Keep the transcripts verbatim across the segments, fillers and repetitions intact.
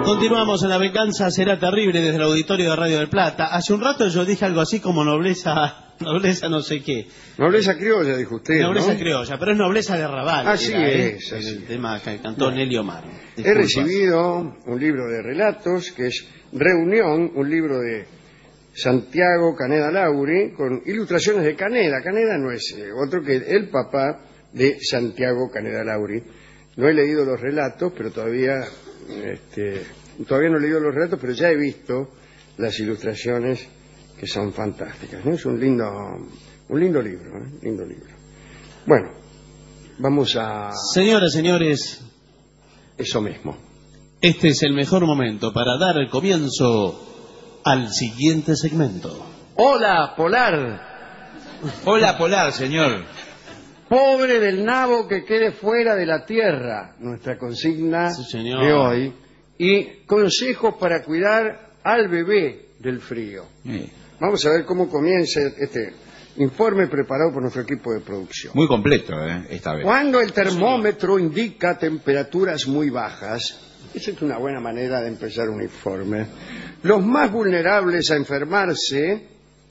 Continuamos en La Venganza Será Terrible desde el auditorio de Radio del Plata. Hace un rato yo dije algo así como nobleza, nobleza no sé qué. Nobleza criolla, dijo usted, Nobleza ¿no? criolla, pero es nobleza de arrabal. Así era, es. ¿eh? Así. El tema que cantó bueno. Nelly Omar. He Disculpas. recibido un libro de relatos que es Reunión, un libro de Santiago Caneda Lauri con ilustraciones de Caneda. Caneda no es eh, otro que el papá de Santiago Caneda Lauri. No he leído los relatos, pero todavía, este, todavía no he leído los relatos, pero ya he visto las ilustraciones que son fantásticas, ¿no? Es un lindo, un lindo libro, ¿eh? Lindo libro. Bueno, vamos a... Señoras, señores, eso mismo. este es el mejor momento para dar el comienzo al siguiente segmento. Hola, Polar. Hola, Polar, señor. Pobre del nabo que quede fuera de la tierra, nuestra consigna Sí, señor. de hoy. Y consejos para cuidar al bebé del frío. Sí. Vamos a ver cómo comienza este informe preparado por nuestro equipo de producción. Muy completo, ¿eh? Esta vez. Cuando el termómetro indica temperaturas muy bajas, esa es una buena manera de empezar un informe, los más vulnerables a enfermarse...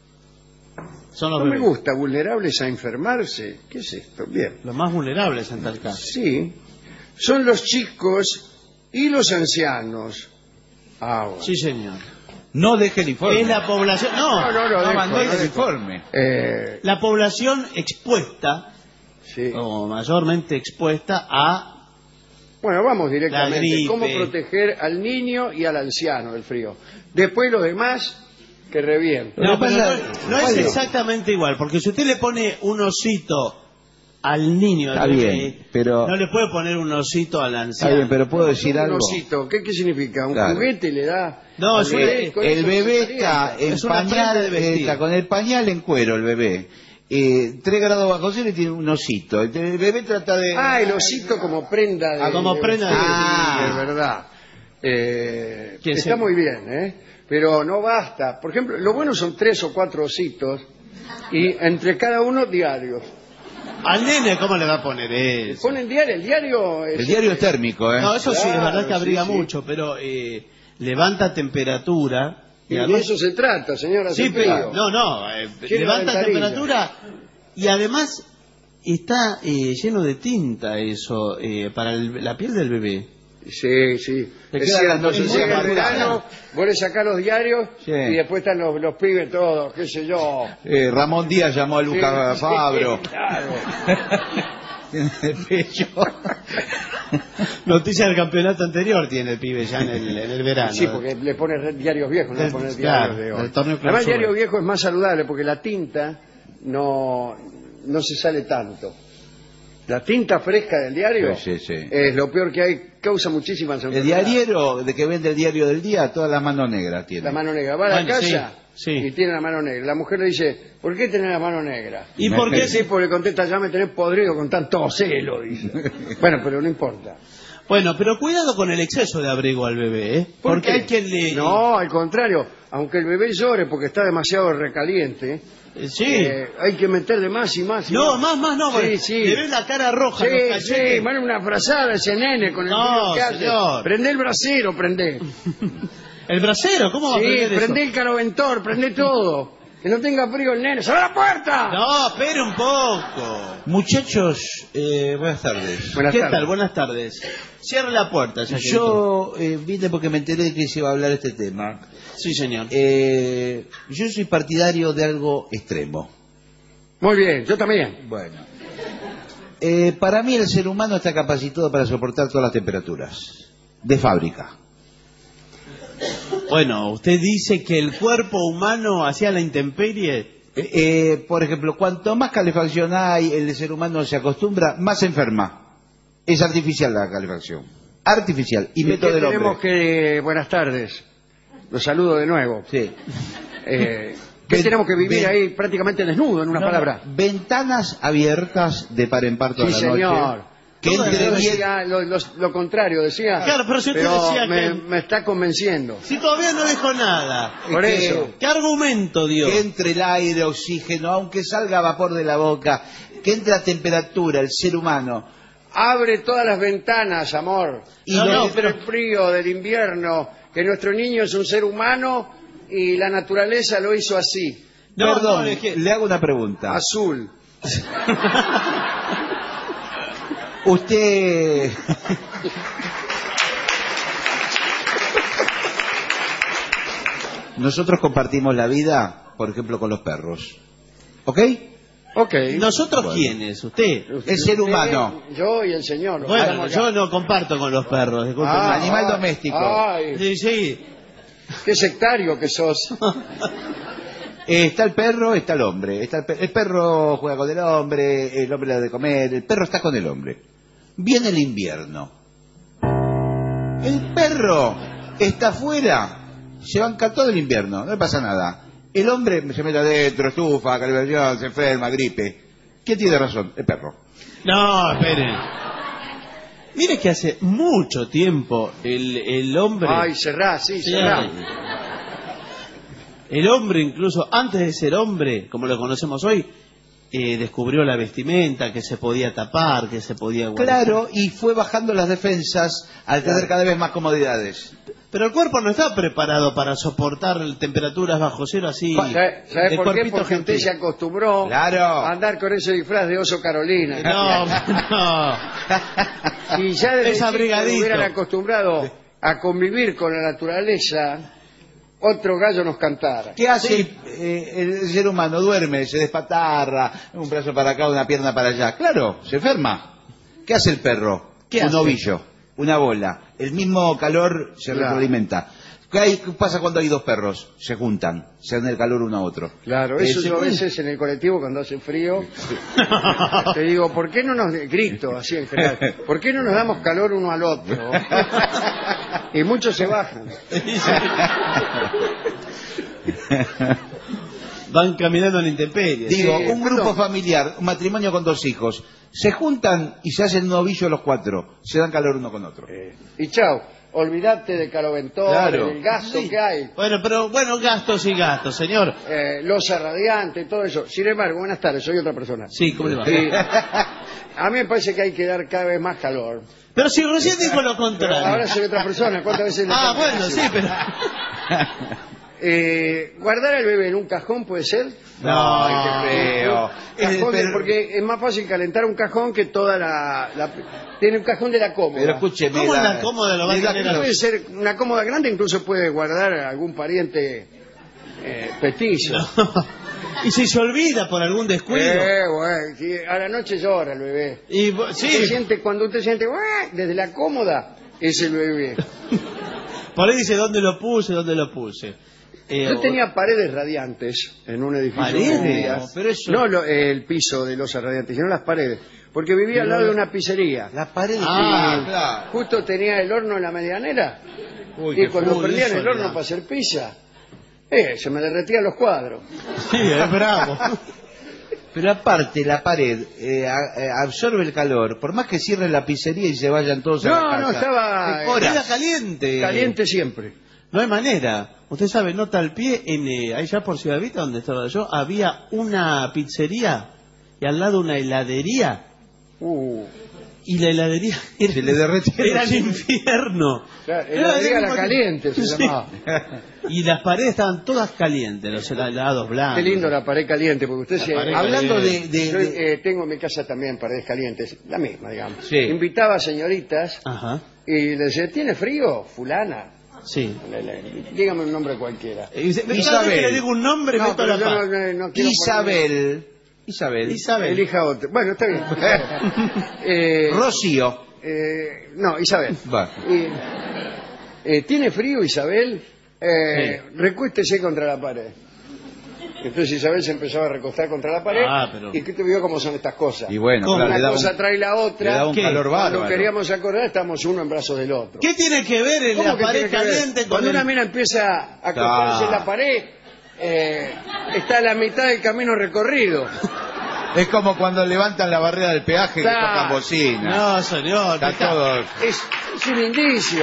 Son los No me bebés. gusta, vulnerables a enfermarse. ¿Qué es esto? Bien. Los más vulnerables en tal caso. Sí, son los chicos y los ancianos. Ahora. Sí, señor. No deje el informe. Es la población... No, No, no, no, No dejo, mandó no el dejo. informe. Eh, la población expuesta, sí. o mayormente expuesta a... Bueno, vamos La directamente. gripe. ¿Cómo proteger al niño y al anciano del frío? Después los demás, que revienten. No, Lo que pero pasa- no, no es Bueno. exactamente igual, porque si usted le pone un osito al niño, Está al bebé, bien, pero- no le puede poner un osito al anciano. Está bien, pero puedo decir Un algo. osito, ¿qué, qué significa? ¿Un Claro. juguete le da? No, al es bebé? un- Con El eso bebé se está calienta. en Es una prenda pañal, de vestir. está con el pañal en cuero el bebé. Eh, tres grados bajo cero y tiene un osito. El bebé trata de... Ah, el osito como prenda de... Ah, como prenda de- Sí, Ah. es verdad. Eh, ¿Quién está se- muy bien, ¿eh? Pero no basta. Por ejemplo, lo bueno son tres o cuatro ositos y entre cada uno diarios. Al nene, ¿cómo le va a poner eso? Ponen diario, el diario es... El diario es térmico, ¿eh? No, eso sí, es Claro, verdad que abriga sí, sí. mucho, pero eh, levanta temperatura. Y de además- eso se trata, señora. Sí, hace pero... frío. No, no, eh, Tiene levanta ventanilla. temperatura y además está eh, lleno de tinta eso eh, para el- la piel del bebé. Sí, sí. Te Es queda cierto, la si noche llega el amargada. verano, vos le sacás los diarios Sí. y después están los, los pibes todos, qué sé yo. Eh, Ramón Díaz llamó a Lucas Sí, Fabro. claro. En el pecho. Noticia del campeonato anterior tiene el pibe ya en el, en el verano. Sí, porque le pone diarios viejos, no le pone Claro, diarios de hoy. del torneo Además, el clausura. diario viejo es más saludable porque la tinta no, no se sale tanto. La tinta fresca del diario Sí, sí, sí. es lo peor que hay, causa muchísimas El enfermedades. diariero de que vende el diario del día, toda la mano negra tiene. La mano negra. Va a la Bueno, casa sí, sí. y tiene la mano negra. La mujer le dice, ¿por qué tenés la mano negra? ¿Y por Y qué? el tipo le contesta, ya me tenés podrido con tanto celo, dice. Bueno, pero no importa. Bueno, pero cuidado con el exceso de abrigo al bebé, ¿eh? ¿Por Porque qué? hay quien le... No, al contrario. Aunque el bebé llore porque está demasiado recaliente, Eh, sí. eh, hay que meterle más y más y No, más, más no, Sí, porque sí. le ves la cara roja, los Sí, cachetes. sí, manda una frazada ese nene con el No, frío que hace. señor. Prende el brasero, prende. El brasero, ¿cómo va a Sí, prender eso? prende el caraventor, prende todo. Que no tenga frío el nene. ¡Cerra la puerta! No, espere un poco. Muchachos, eh, buenas tardes. Buenas ¿Qué tardes. tal? Buenas tardes. Cierre la puerta, ya que Yo eh, vine porque me enteré de que se iba a hablar este tema. entró. Sí, señor. Eh, yo soy partidario de algo extremo. Muy bien, yo también. Bueno. Eh, para mí el ser humano está capacitado para soportar todas las temperaturas. De fábrica. Bueno, usted dice que el cuerpo humano hacia la intemperie... Eh, eh, por ejemplo, cuanto más calefacción hay, el ser humano se acostumbra, más se enferma. Es artificial la calefacción. Artificial. ¿Y Invento qué del tenemos hombre. que...? Buenas tardes. Los saludo de nuevo. Sí. Eh, ¿Qué Ven- tenemos que vivir ven- ahí prácticamente desnudo, en una No, palabra? no, ventanas abiertas de par en par toda Sí, la señor. noche. Que Todo entre Yo bien. decía lo, lo- lo contrario, decía. Claro, pero si usted decía me, que- me está convenciendo. Si todavía no dijo nada. Por que- eso. ¿Qué argumento dio? Que entre el aire, oxígeno, aunque salga vapor de la boca, que entre a temperatura, el ser humano abre todas las ventanas, amor. Y no, no, no, pero- pero el frío del invierno, que nuestro niño es un ser humano y la naturaleza lo hizo así, No, Perdón, no, es que- le hago una pregunta. azul. Usted... Nosotros compartimos la vida, por ejemplo, con los perros. ¿Ok? Ok. ¿Nosotros Bueno. quiénes? ¿Usted? El ser Usted, humano. Yo y el señor. nos Bueno, quedamos acá. yo no comparto con los perros, disculpen. Ah, Ay, animal doméstico. Ay, Sí, sí. qué sectario que sos. Eh, está el perro, está el hombre. Está el, pe- el perro juega con el hombre, el hombre le da de comer, el perro está con el hombre. Viene el invierno. El perro está afuera, se banca todo el invierno, no le pasa nada. El hombre se mete adentro, estufa, calefacción, se enferma, gripe. ¿Quién tiene razón? El perro. No, esperen. Mire que hace mucho tiempo el, el hombre... Ay, cerrá, sí, Sí, cerrá. el hombre, incluso antes de ser hombre, como lo conocemos hoy, eh, descubrió la vestimenta, que se podía tapar, que se podía guardar. Claro, y fue bajando las defensas al tener cada vez más comodidades. Pero el cuerpo no está preparado para soportar temperaturas bajo cero así. ¿Sabe, sabe de por qué? cuerpito Porque usted gentil. se acostumbró Claro. a andar con ese disfraz de oso Carolina. No, no. Si ya desde Es chico abrigadito. hubieran acostumbrado a convivir con la naturaleza, otro gallo nos cantara. ¿Qué hace eh, el ser humano? Duerme, se despatarra, un brazo para acá, una pierna para allá. Claro, se enferma. ¿Qué hace el perro? ¿Qué un hace? ovillo, una bola. El mismo calor se Claro. retroalimenta. ¿Qué, hay- qué pasa cuando hay dos perros? Se juntan, se dan el calor uno a otro. Claro, Eh, eso se yo a puede- veces en el colectivo cuando hace frío, te digo, ¿por qué no nos, grito así en general, ¿por qué no nos damos calor uno al otro? Y muchos se bajan. Van caminando en la intemperie. Digo, Sí, un grupo perdón. familiar, un matrimonio con dos hijos, se juntan y se hacen un ovillo los cuatro, se dan calor uno con otro. Y chao, olvídate de Caroventor, Claro. del gasto Sí. que hay, Bueno, pero bueno, gastos y gastos, señor. eh, losa radiante, todo eso. Sin embargo, buenas tardes, soy otra persona. Sí, ¿cómo le va? Y a mí me parece que hay que dar cada vez más calor. Pero si recién dijo lo Pero contrario. ahora soy otra persona, ¿cuántas veces le Ah, tengo que bueno, decir? sí, pero... Eh, ¿Guardar al bebé en un cajón puede ser? No, qué feo. Cajón Eh, de- pero- porque es más fácil calentar un cajón que toda la... la- tiene un cajón de la cómoda. Pero escúcheme. ¿Cómo la- la cómoda lo va a le da tener calor. Puede ser una cómoda grande, incluso puede guardar a algún pariente eh, petizo. Y si se olvida por algún descuido. Eh, bueno, sí, a la noche llora el bebé. Y bo- Se sí, siente, cuando usted siente "Uah", desde la cómoda, es el bebé. por ahí dice dónde lo puse, dónde lo puse. Eh, Yo tenía paredes radiantes en un edificio. ¿Paredes? donde vivía. No, pero eso- No lo- el piso de losas radiantes, sino las paredes. Porque vivía al lado de una pizzería. La pared. Ah, claro. Justo tenía el horno en la medianera. Uy, Y qué cuando uy, prendían eso el horno ya. para hacer pizza, eh, se me derretían los cuadros. Sí, es bravo. Pero aparte, la pared eh, a- eh, absorbe el calor. Por más que cierren la pizzería y se vayan todos a la No, casa. no, estaba Horas. Era caliente. caliente siempre. No hay manera. Usted sabe, nota al pie, en, eh, allá por Ciudad Vista, donde estaba yo, había una pizzería y al lado una heladería. Uh, Y la heladería era, Se le derretieron era los el chicos. infierno. claro, Era heladería del la mismo- caliente se Sí. llamaba. Y las paredes estaban todas calientes, los helados blancos. Qué lindo la pared caliente, porque usted La se... pared Hablando de... caliente. de- Yo de- eh, tengo en mi casa también paredes calientes, la misma, digamos. Sí. Invitaba a señoritas Ajá, y le decía, ¿tiene frío? Fulana. sí. Le- le- dígame un nombre cualquiera. Y dice, cada vez Isabel. que le digo un nombre, No, meto pero la yo paz. no, no- no quiero Isabel. Isabel. poner- Isabel. Elija otro. Bueno, está bien. eh, Rocío. eh, no, Isabel. Va. Y, eh, ¿Tiene frío, Isabel? Eh, Recuéstese contra la pared. Entonces Isabel se empezó a recostar contra la pared. Ah, pero- ¿Y qué te vio cómo son estas cosas? Y bueno, ¿Cómo? claro, le Una da cosa un, trae la le otra. da un ¿Qué? calor Cuando bárbaro. queríamos acordar, estamos uno en brazos del otro. ¿Qué tiene que ver en ¿Cómo la que pared tiene que ver? caliente con Cuando el... una mina empieza a acostarse Ah. en la pared, eh, está a la mitad del camino recorrido. Es como cuando levantan la barrera del peaje Claro. que tocan bocina. No, señor. Está está- todo... Es, es un indicio.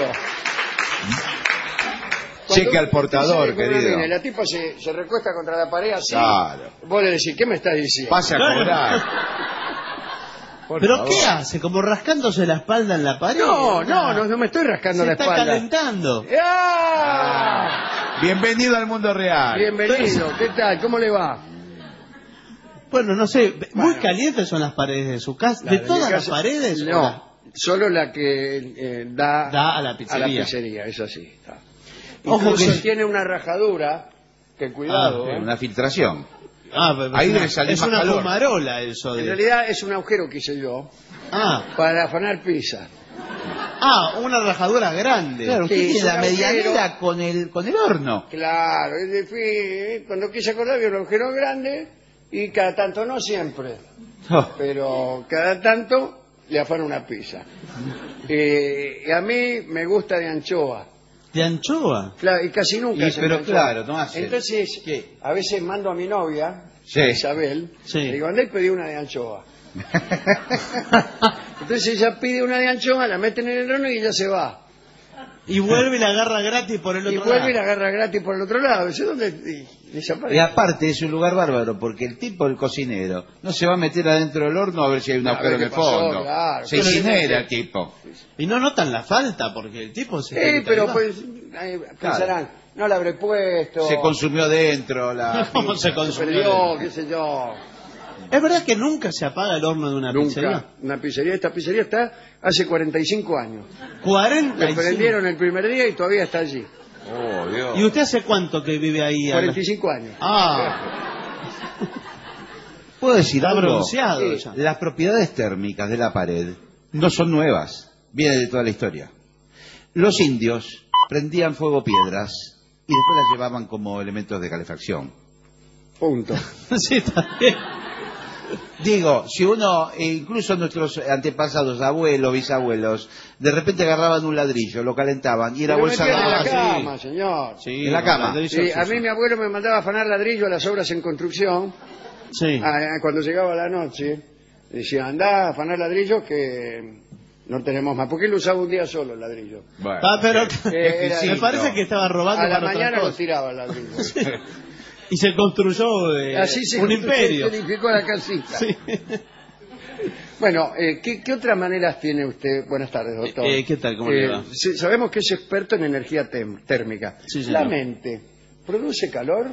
Cheque al portador, usted sale con una querido. mina y la tipa se, se recuesta contra la pared así. Claro. Vos le decís, ¿qué me estás diciendo? Pasa a cobrar. Por ¿Pero favor. qué hace? ¿Como rascándose la espalda en la pared? No, no, Ah, no, no me estoy rascando se la está espalda. calentando. ¡Ah! Bienvenido al mundo real. Bienvenido, ¿qué tal? ¿Cómo le va? Bueno, no sé, muy Bueno. calientes son las paredes de su casa. La ¿De mi todas las casa- paredes? ¿o la- No, solo la que eh, da, Da a la pizzería. pizzería, es así. Está. Ojo Incluso que- tiene una rajadura, que cuidado, Ah, ¿eh? Una filtración. Ah, pero Ahí es debe una, salir es más una calor. fumarola eso de... En realidad es un agujero que hice yo Ah, para afanar pizza. ah, una rajadura grande. Claro, Sí, usted tiene es la un medianera agujero. con el, con el horno. Claro, es de fin, cuando quise acordar había un agujero grande y cada tanto, no siempre, Oh, pero cada tanto le afano una pizza. Eh, y a mí me gusta de anchoa. ¿De anchoa? Claro, y casi nunca Y, hacen pero de anchoa. claro, no hacen. Entonces, ¿Qué? a veces mando a mi novia, Sí. Isabel, Sí. le digo, andá y pedí una de anchoa. Entonces ella pide una de anchoa, la meten en el horno y ella se va. Y vuelve y la agarra gratis por el otro Y vuelve y la lado. agarra gratis por el otro lado. Dice, ¿dónde? Y desaparece. Y aparte es un lugar bárbaro porque el tipo, el cocinero, no se va a meter adentro del horno a ver si hay un A agujero ver en el qué pasó, fondo. claro. Se Pero incinera sí, el tipo. Y no notan la falta porque el tipo se... Sí, pero ahí va. pues eh, pensarán, no la habré puesto. Se consumió adentro la ¿Cómo pizza. se consumió? perdió, qué sé yo. ¿Es verdad que nunca se apaga el horno de una pizzería? Nunca. Una pizzería, esta pizzería está hace cuarenta y cinco años. cuarenta La y cinco. prendieron el primer día y todavía está allí. Oh, Dios. ¿Y usted hace cuánto que vive ahí? cuarenta y cinco años. Ah, ¿Puedo decir está algo? bronceado Sí. ya. Las propiedades térmicas de la pared no son nuevas, viene de toda la historia. Los indios prendían fuego piedras y después las llevaban como elementos de calefacción. Punto. Sí, está bien. Digo, si uno, e incluso nuestros antepasados, abuelos, bisabuelos, de repente agarraban un ladrillo, lo calentaban y era Lo bolsa metían en la Ah, sí. cama, señor. Sí, En la cama. ladrillo, Sí, sí, a sí. mí mi abuelo me mandaba a afanar ladrillo a las obras en construcción. Sí. Ah, ah, cuando llegaba la noche, decía, andá a afanar ladrillo que no tenemos más. Porque él usaba un día solo el ladrillo. Bueno, Ah, pero Eh, era- me parece que estaba robando A la para otra mañana lo cosa. tiraba el ladrillo. Y se construyó eh, Así se un imperio. se edificó la casita. Sí. Bueno, eh, ¿qué, qué otras maneras tiene usted? Buenas tardes, doctor. Eh, ¿qué tal? ¿Cómo le va? sí, sabemos que es experto en energía tem- térmica. Sí, señor. La mente, ¿produce calor?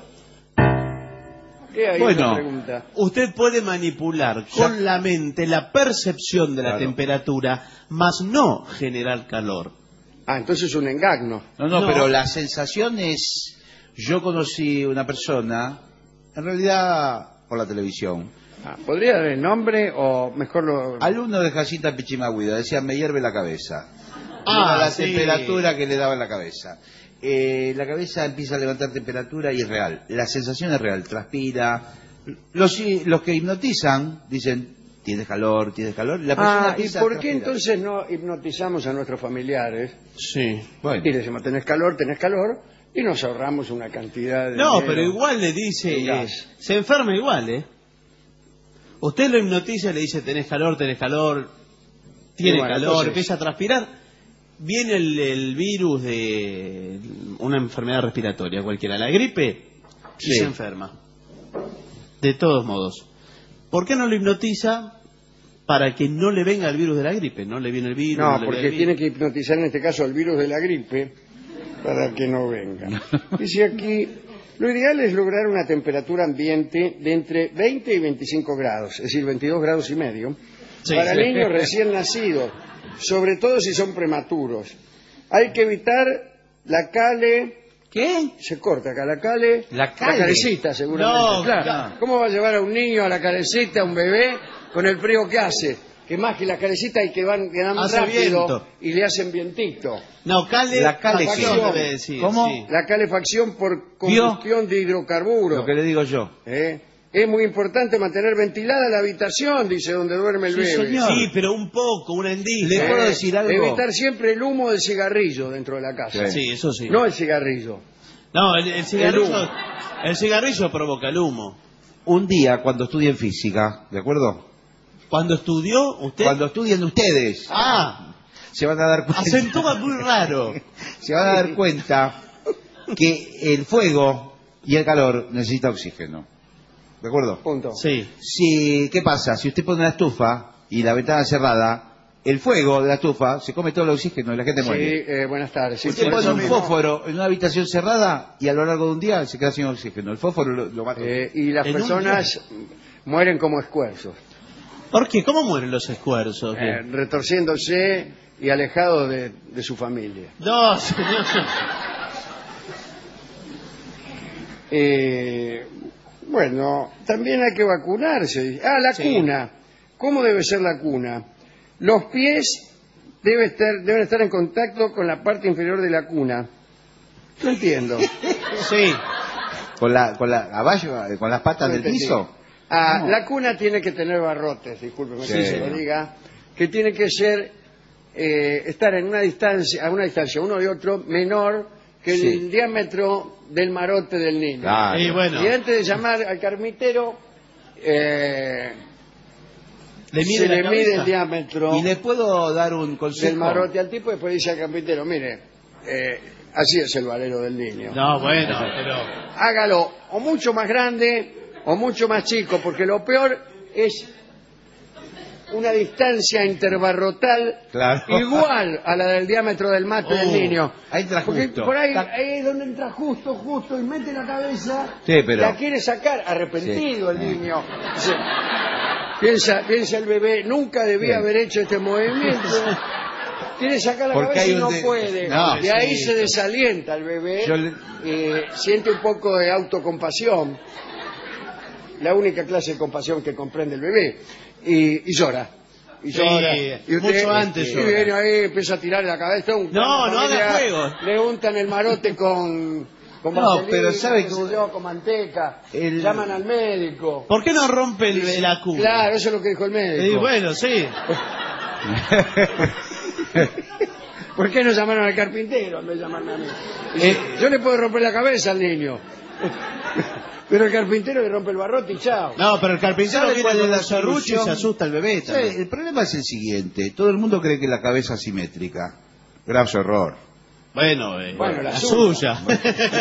¿Qué hay Bueno. una pregunta? Usted puede manipular con la mente la percepción de la Claro. temperatura, mas no generar calor. Ah, entonces es un engagno. No, no, No. pero la sensación es... Yo conocí una persona, en realidad por la televisión, Ah, ¿podría dar el nombre o mejor lo...? alumno de Jacinta Pichimagüida, decía, me hierve la cabeza. Ah, Era la sí. temperatura que le daba en la cabeza. Eh, la cabeza empieza a levantar temperatura y es real. La sensación es real, transpira. Los, los que hipnotizan dicen, tienes calor, tienes calor. La persona Ah, ¿y empieza a por qué transpirar. entonces no hipnotizamos a nuestros familiares? Sí. Bueno, Y le decimos, tenés calor, tenés calor, y nos ahorramos una cantidad de... No, dinero. pero igual le dice, De eh, gas. se enferma igual, ¿eh? Usted lo hipnotiza y le dice, tenés calor, tenés calor, tiene Y bueno, calor, entonces- empieza a transpirar. Viene el, el virus de una enfermedad respiratoria cualquiera, la gripe, y Sí. se enferma. De todos modos. ¿Por qué no lo hipnotiza? Para que no le venga el virus de la gripe. No le viene el virus. No, le porque viene el tiene virus. que hipnotizar en este caso el virus de la gripe para que no venga. Dice aquí, lo ideal es lograr una temperatura ambiente de entre veinte y veinticinco grados, es decir, veintidós grados y medio, Sí, para sí. niños recién nacidos, sobre todo si son prematuros. Hay que evitar la cale... ¿qué? Se corta acá, la cale... La cale. calecita, seguramente. No, claro. claro. ¿Cómo va a llevar a un niño a la calecita, a un bebé, con el frío que hace? Que más que la calecita y que van, que dan Hace rápido viento. y le hacen vientito. No, cale, La cale facción, ¿qué? debe decir, ¿Cómo? sí. La calefacción por combustión de hidrocarburos. Lo que le digo yo. ¿eh? Es muy importante mantener ventilada la habitación, dice, donde duerme el Sí, bebé. señor. Sí, pero un poco, una endija. ¿Le ¿Eh? puedo decir algo? Evitar siempre el humo del cigarrillo dentro de la casa. Sí. Sí, eso sí. No el cigarrillo. No, el, el cigarrillo, humo. el cigarrillo provoca el humo. Un día, cuando estudien física, ¿de acuerdo? Cuando estudió, usted... Cuando estudien ustedes, Ah, se van a dar cuenta... acentúa muy raro. se van a dar cuenta que el fuego y el calor necesita oxígeno. ¿De acuerdo? Punto. Sí. Si, ¿qué pasa? Si usted pone una estufa y la ventana cerrada, el fuego de la estufa se come todo el oxígeno y la gente Sí, muere. eh, buenas tardes. Sí, Usted por pone eso un mismo. fósforo en una habitación cerrada y a lo largo de un día se queda sin oxígeno. El fósforo lo, lo mata. Eh, y las En un personas mueren como escuerzos, ¿Por qué? ¿Cómo mueren los escuerzos? eh, retorciéndose y alejados de, de su familia. No, señor. Eh, bueno, también hay que vacunarse. Ah, la Sí. cuna. ¿Cómo debe ser la cuna? Los pies debe estar, deben estar en contacto con la parte inferior de la cuna. No entiendo. Sí. Con la, con la, abajo, con las patas No del entendí. piso. Ah, No. la cuna tiene que tener barrotes, discúlpeme Sí, que se lo señor. diga, que tiene que ser, eh, estar en una distancia, a una distancia uno de otro menor que Sí. el diámetro del marote del niño. Claro. Y bueno, Y antes de llamar al carpintero, eh, le mide se la le cabeza. mide el diámetro Y le puedo dar un consejo. del marote al tipo y después dice al carpintero, mire, eh, así es el valero del niño. No, bueno, pero... Hágalo o mucho más grande o mucho más chico, porque lo peor es una distancia interbarrotal Claro. igual a la del diámetro del mate del Oh, niño. ahí entra Porque justo. por ahí, Está- ahí es donde entra justo, justo, y mete la cabeza, Sí, pero- la quiere sacar, arrepentido Sí. el niño. Dice, piensa, piensa el bebé, nunca debía Sí. haber hecho este movimiento. Quiere sacar la Porque cabeza hay y un no de- puede. No, y ahí sí. se desalienta el bebé, Yo le- eh, siente un poco de autocompasión, la única clase de compasión que comprende el bebé, y, y llora. Y Sí, llora. Y mucho antes y llora. viene ahí, empieza a tirar la cabeza. Un No, la no haga familia juegos. Le untan el marote con, con No, vaselina, pero ¿sabe qué que- sé yo, con manteca. El- Llaman al médico. ¿Por qué no rompe el, la cuna? Claro, eso es lo que dijo el médico. Y bueno, sí. ¿Por qué no llamaron al carpintero en vez de llamarme a mí? Eh, Dice, yo le puedo romper la cabeza al niño. Pero el carpintero le rompe el barrote y chao. No, pero el carpintero ¿Sabe viene cuál con es la un serrucho y solución? se asusta el bebé Sí, también. el problema es el siguiente. Todo el mundo cree que la cabeza es simétrica. Grave error. Bueno, eh, Bueno, la la suya. suya.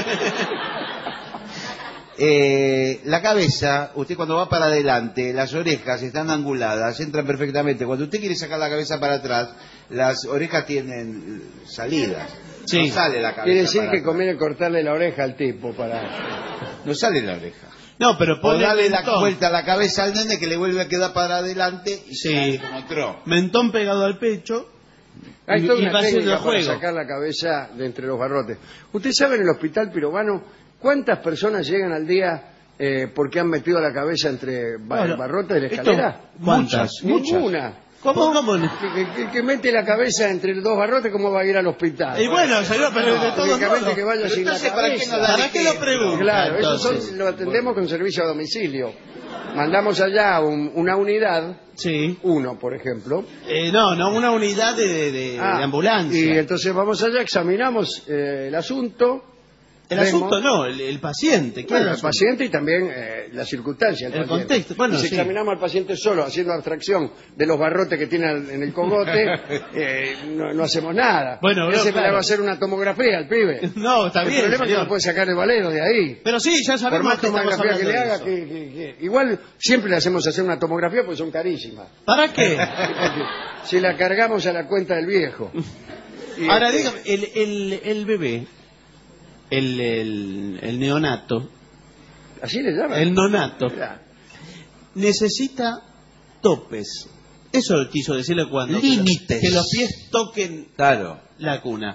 Eh, la cabeza, usted cuando va para adelante, las orejas están anguladas, entran perfectamente. Cuando usted quiere sacar la cabeza para atrás, las orejas tienen salidas. Sí. No sale la cabeza. Quiere decir para que atrás. conviene cortarle la oreja al tipo para... No sale la oreja. No, pero O ponle darle la mentón. vuelta a la cabeza al nene que le vuelve a quedar para adelante y Sí. sale como otro. Mentón pegado al pecho. Hay Y- toda y una va haciendo técnica el para juego. sacar la cabeza de entre los barrotes. ¿Usted sabe en el hospital pirobano cuántas personas llegan al día eh, porque han metido la cabeza entre ba- Bueno, barrotes de la esto- escalera? ¿Cuántas? Ninguna. ¿Cómo? ¿Cómo? Que, que- que mete la cabeza entre dos barrotes, ¿cómo va a ir al hospital? Y bueno, señor, pero de todos Únicamente modos. que vaya Pero sin la entonces, ¿para qué cabeza. no da ¿Para qué lo pregunta? Claro, eso entonces? son- lo atendemos con servicio a domicilio. Mandamos allá un- una unidad, Sí. uno por ejemplo. Eh, no, no, una unidad de, de- de- Ah, de ambulancia. Y entonces vamos allá, examinamos eh, el asunto. el vemos- asunto no, el, el paciente. ¿qué Bueno, el asunto? paciente y también eh, la circunstancia. del El paciente. contexto, bueno, Y si sí. examinamos al paciente solo, haciendo abstracción de los barrotes que tiene al- en el cogote, eh, no, no hacemos nada. Bueno, Ese no, le claro. va a hacer una tomografía al pibe. No, está el bien, problema es que señor. no puede sacar el valero de ahí. Pero sí, ya Por sabemos más que estamos tomografía que le hablando haga, de que, eso. que- que- igual siempre le hacemos hacer una tomografía porque son carísimas. ¿Para qué? Si la cargamos a la cuenta del viejo. Y, Ahora este, dígame, el, el, el bebé, el, el, el neonato, ¿Así le llaman? el nonato, Mirá. necesita topes. Eso quiso decirle cuando... Límites. Que los pies toquen Claro. la cuna.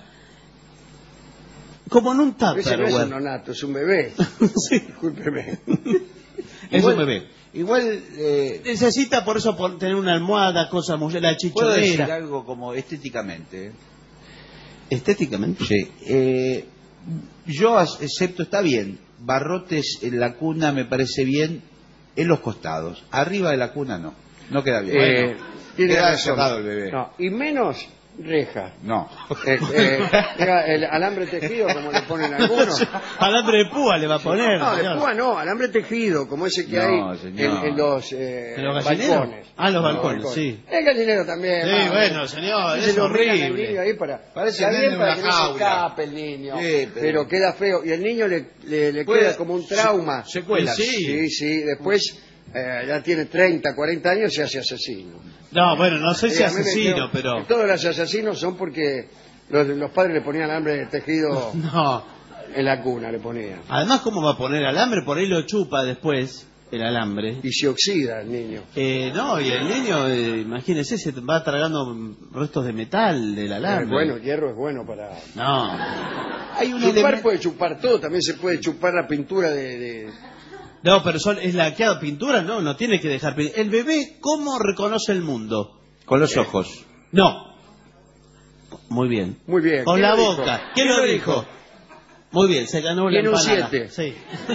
Como en un Ese no es un tupperware. nonato, es un bebé. Sí, Discúlpeme. es Igual- un bebé. Igual, eh, Necesita por eso pon- tener una almohada, cosas muy... La puedo decir chichonera. algo como estéticamente. Estéticamente. Sí. Eh, yo as- acepto, está bien. Barrotes en la cuna me parece bien en los costados. Arriba de la cuna no. No queda bien. Eh, Bueno, tiene queda razón. cerrado el bebé. No, y menos reja. No. Eh, eh, diga, el alambre tejido, como le ponen algunos. Alambre de púa le va a poner. No, de señor. púa no, alambre tejido, como ese que No, hay señor. en, en los, eh, ¿En los gallineros? balcones. Ah, en los En balcones, sí. El gallinero también. Sí, vamos. bueno, señor, Se es lo miran al horrible. niño ahí para, Parece está el bien nene para en que una no se jaula. escape el niño, Sí, pero... pero- queda feo. Y el niño le, le, le Puede- queda como un trauma. se- secuelas. Sí. Sí, sí, después eh, ya tiene treinta, cuarenta años y se hace asesino. No, bueno, no sé si Eh, a mí me asesino, dijeron pero... que todos los asesinos son porque los, los padres le ponían alambre de tejido No. en la cuna, le ponían. Además, ¿cómo va a poner alambre? Por ahí lo chupa después, el alambre. Y se oxida el niño. Eh, no, y el niño, eh, imagínese, se va tragando restos de metal del Eh, alambre. bueno, el hierro es bueno para... No. Hay un Chupar elemento... puede chupar todo, también se puede chupar la pintura de... de- No, pero son, es laqueado, pintura, no, no tiene que dejar pintura. El bebé, ¿cómo reconoce el mundo? Con los ojos. No. Muy bien. Muy bien. Con ¿Quién la lo boca. dijo? ¿Quién lo dijo? Muy bien, se ganó la Tiene un empanada. siete. Sí.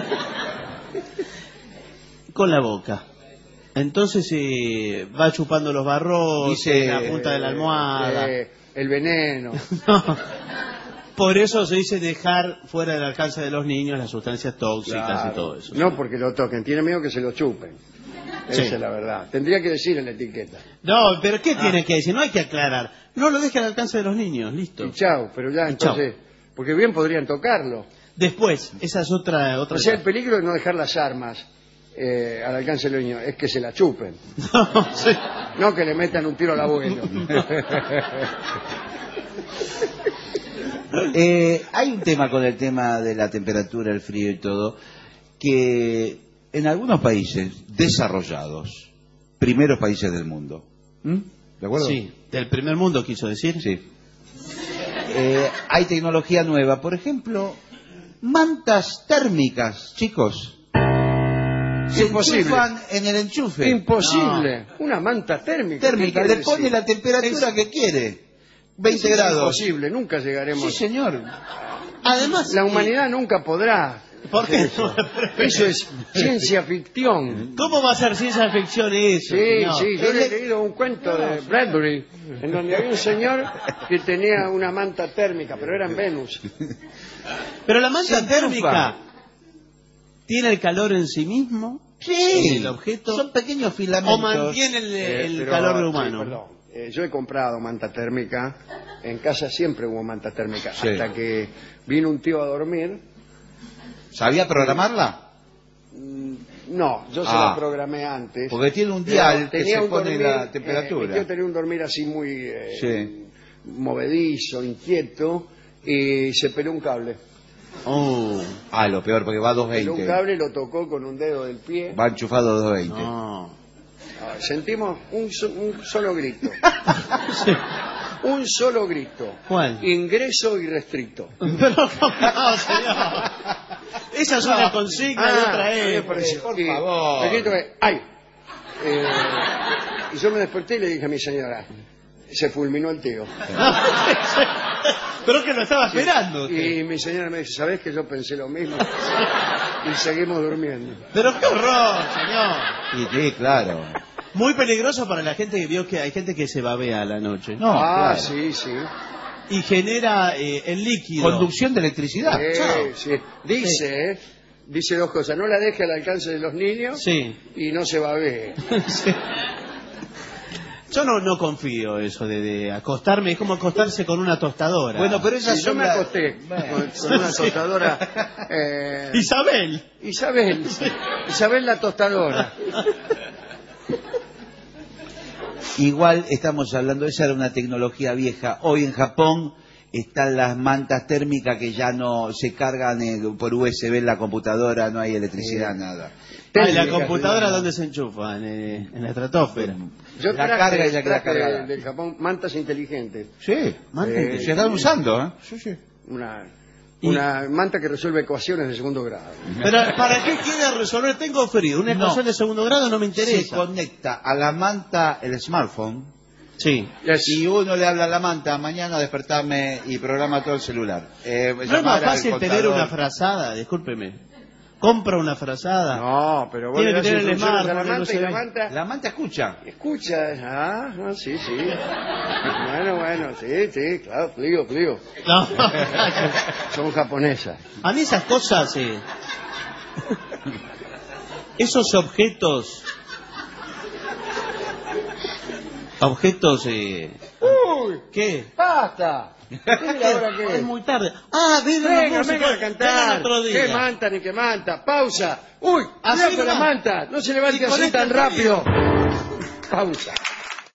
Con la boca. Entonces eh, va chupando los barros, Dice, la punta de la almohada. Eh, el veneno. No. Por eso se dice dejar fuera del alcance de los niños las sustancias tóxicas Claro. y todo eso. No porque lo toquen, tiene miedo que se lo chupen. Sí. Esa es la verdad. Tendría que decir en la etiqueta. No, pero ¿qué Ah. tiene que decir? No hay que aclarar. No lo deje al alcance de los niños, listo. Y chao, pero ya Y chao. entonces... Porque bien podrían tocarlo. Después, esa es otra... otra O sea, el peligro es no dejar las armas eh, al alcance de los niños, es que se la chupen. No, sí. No que le metan un tiro al abuelo. Eh, hay un tema con el tema de la temperatura, el frío y todo, que en algunos países desarrollados, primeros países del mundo, ¿m? ¿de acuerdo? Sí, del primer mundo quiso decir. Sí. Eh, hay tecnología nueva, por ejemplo, mantas térmicas, chicos. Se Imposible. enchufan en el enchufe. Imposible. Una manta térmica. Térmica, ¿qué le quiere pone decir? la temperatura que quiere. veinte Es grados. imposible, nunca llegaremos. Sí, señor. Además, La eh, humanidad nunca podrá. ¿por qué? Eso es ciencia ficción. ¿Cómo va a ser ciencia ficción eso? Sí, señor? sí, yo le he leído un cuento de Bradbury en donde había un señor que tenía una manta térmica, pero era en Venus. Pero la manta Se térmica tiene el calor en sí mismo. Sí, El objeto. son pequeños filamentos. O mantiene el, Eh, el pero, calor sí, humano. perdón. Eh, yo he comprado manta térmica. En casa siempre hubo manta térmica. Sí. Hasta que vino un tío a dormir. ¿Sabía programarla? No, yo se Ah. la programé antes. Porque tiene un Pero dial que tenía se un pone dormir, la eh, temperatura. mi tío tenía un dormir así muy eh, Sí. movedizo, inquieto, y se peló un cable. Oh, Ah, lo peor, porque va a Peló un doscientos veinte. cable, lo tocó con un dedo del pie. Va enchufado a doscientos veinte. no. Ah, sentimos un, so- un solo grito. Un solo grito. ¿Cuál? Ingreso irrestricto. Pero no, señor. Esa es una consigna de otra a mí me época. pareció- por y favor. El grito es ¡ay! Eh, y yo me desperté y le dije a mi señora, se fulminó el tío. Pero que lo estaba esperando. usted. Y mi señora me dice, ¿sabés que yo pensé lo mismo? Y seguimos durmiendo. Pero qué horror, señor. Sí, sí, claro. Muy peligroso para la gente que vio que hay gente que se babea a la noche. No, ah, claro. sí, sí. Y genera eh, el líquido. Conducción de electricidad. Eh, chao. sí. Dice, eh, dice dos cosas, no la deje al alcance de los niños Sí. y no se babee. Sí. Yo no, no confío eso de, de acostarme, es como acostarse con una tostadora. Bueno, pero esas Sí, yo son me las- acosté con, con una Sí. tostadora. eh, Isabel. Isabel, Isabel la tostadora. Igual estamos hablando, esa era una tecnología vieja. Hoy en Japón están las mantas térmicas que ya no se cargan eh, por U S B en la computadora, no hay electricidad, nada. Ah, ¿y la Técnicas, computadora sí. dónde se enchufa? En, eh, en la estratosfera. Yo La traje, carga ya queda traje cargada. de- del Japón mantas inteligentes. Sí, Manta Eh, se están usando, ¿eh? Sí, sí. Una, Y- una manta que resuelve ecuaciones de segundo grado. Pero ¿para qué quiere resolver? Tengo frío. Una No. ecuación de segundo grado no me Se interesa. conecta a la manta el smartphone Sí. y uno le habla a la manta, mañana despertame y programa todo el celular. Eh, ¿No es llamar más al fácil tener contador. una frazada? Discúlpeme. Compra una frazada. No, pero vos Tiene le das que tener el instrucciones a la smartphone, manta y la no se ve. manta La manta escucha. escucha. Ah, ah, sí, sí. Bueno, bueno, sí, sí, claro, plío, plío. No. Son japonesas. A mí esas cosas, eh, esos objetos, objetos, eh, ¡Uy! ¿qué? ¡Basta! ¿Qué ahora qué? Es muy tarde. Ah, viene Venga, la música. venga a cantar. Otro día. ¿Qué manta ni qué manta? Pausa. ¡Uy! Así ¡Cuidado con la nomás. manta! No se Y levante con así este tan frío. rápido. Pausa.